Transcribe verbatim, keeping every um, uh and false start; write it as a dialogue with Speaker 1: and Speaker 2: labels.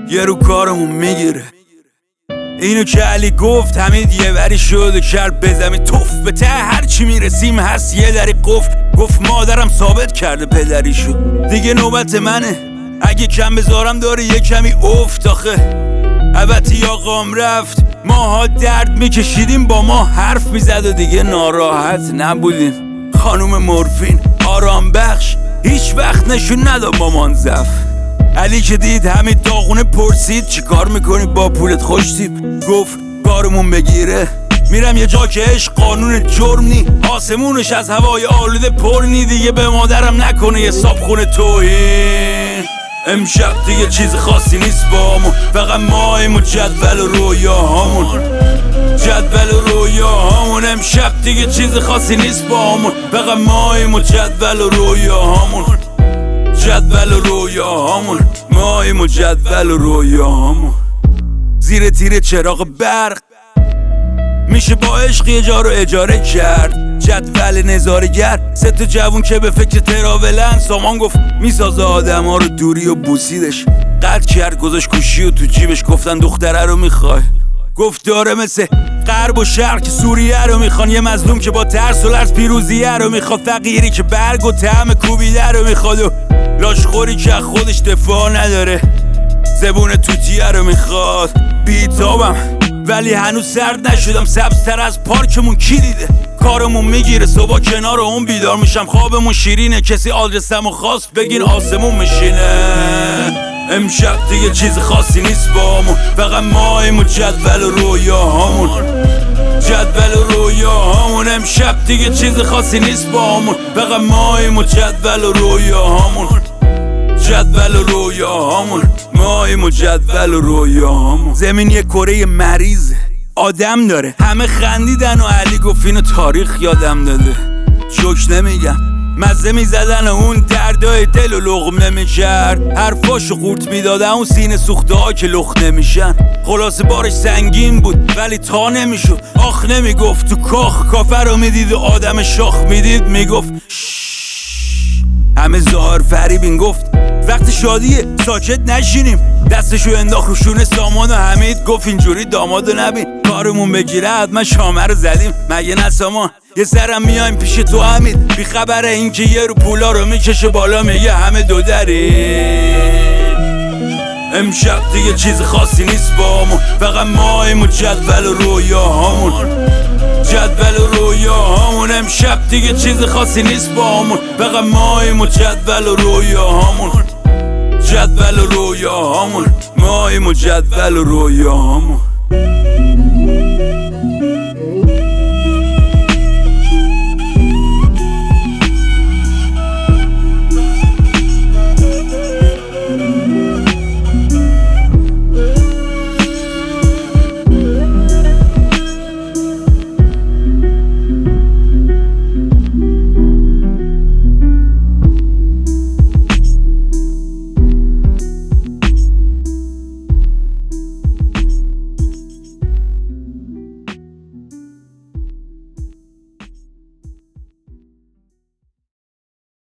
Speaker 1: یه رو کارمون میگیره. اینو که علی گفت حمید یه وری شد و کرد به زمین توف. به ته هرچی میرسیم هست یه دری قفل. گفت مادرم ثابت کرده پدریشو، دیگه نوبت منه. اگه کم بذارم داره یه کمی افت آخه. البته آقام رفت ماها درد میکشیدیم، با ما حرف میزد و دیگه ناراحت نبودیم. خانوم مورفین آرام بخش هیچ وقت نشون نداد مامان زف. علی که دید حمید داغونه پرسید چی کار میکنی با پولت خوش تیپ؟ گفت کارمون بگیره میرم یه جا که عشق قانون جرم نی، آسمونش از هوای آلوده پر نی، دیگه به مادرم نکنه یه صابخونه توهین. امشب دیگه چیز خاصی نیست بامون، فقط ماییم و جدول و رویاهامون. جدول و رویاهامون امشب دیگه چیز خاصی نیست بامون، فقط ماییم و جدول و رویاهامون. جدول و رویاهامون ماییم و جدول و رویاهامون. زیر تیر چراغ برق میشه با عشق یه جا رو اجاره کرد. جدول نظارگر سه تا جوون که به فکر تراولن. سامان گفت میسازه آدم ها رو دوری و بوسیدش. قطع کرد گذاشت گوشی و تو جیبش. گفتن دختره رو میخوای؟ گفت داره مثل غرب و شرق که سوریه رو میخوان. یه مظلوم که با ترس و لرز پیروزیه رو میخواد. فقیری که برگ و طعم کوبیده رو میخواد و لاشخوری که خودش دفاع نداره. زبون توتیه رو میخواد. بیتابم ولی هنوز سرد نشدم. سبزتر از پارکمون کی دیده؟ کارمون میگیره صبح کنار اون بیدار میشم. خوابمون شیرینه کسی آدرسمو خواست بگین آسمون میشینه. امشب دیگه چیز خاصی نیست بامون، فقط ماییم و جدول و رویاهامون. جدول و رویاهامون امشب دیگه چیز خاصی نیست بامون، فقط ماییم و جدول و رویاهامون. جدول و رویاهامون ماییم و جدول و رویاهامون. زمین یه کره مریضه آدم داره. همه خندیدن و علی گفت اینو تاریخ یادم داده. جوک نمیگم مزه میزدن و اون دردای دل و لقمه میکرد. حرفاشو قورت میدادن اون سینه سوخته ها که لخت نمیشن. خلاصه بارش سنگین بود ولی تا نمیشد. آخ نمیگفت تو کاخ کافر رو میدید و آدم شاخ میدید میگفت همه ظاهر فریبین. گفت وقت شادیه ساکت نشینیم. دستشو انداخت رو شونه سامان و حمید. گفت اینجوری دامادو نبین، کارمون بگیره حتما شامه رو زدیم. مگه نه سامان؟ یه سرم میایم پیش تو حمید. بی خبره این که یه رو پولا رو میکشه بالا میگه همه دو دری. امشب دیگه چیز خاصی نیست بامون، فقط ماییم و جدول و رویاهامون. جدول و رویاهامون امشب دیگه چیز خاصی نیست بامون، فقط ماییم و جدول و رویاهامون. جدول و رویاهامون ماییم و جدول و رویاهامون.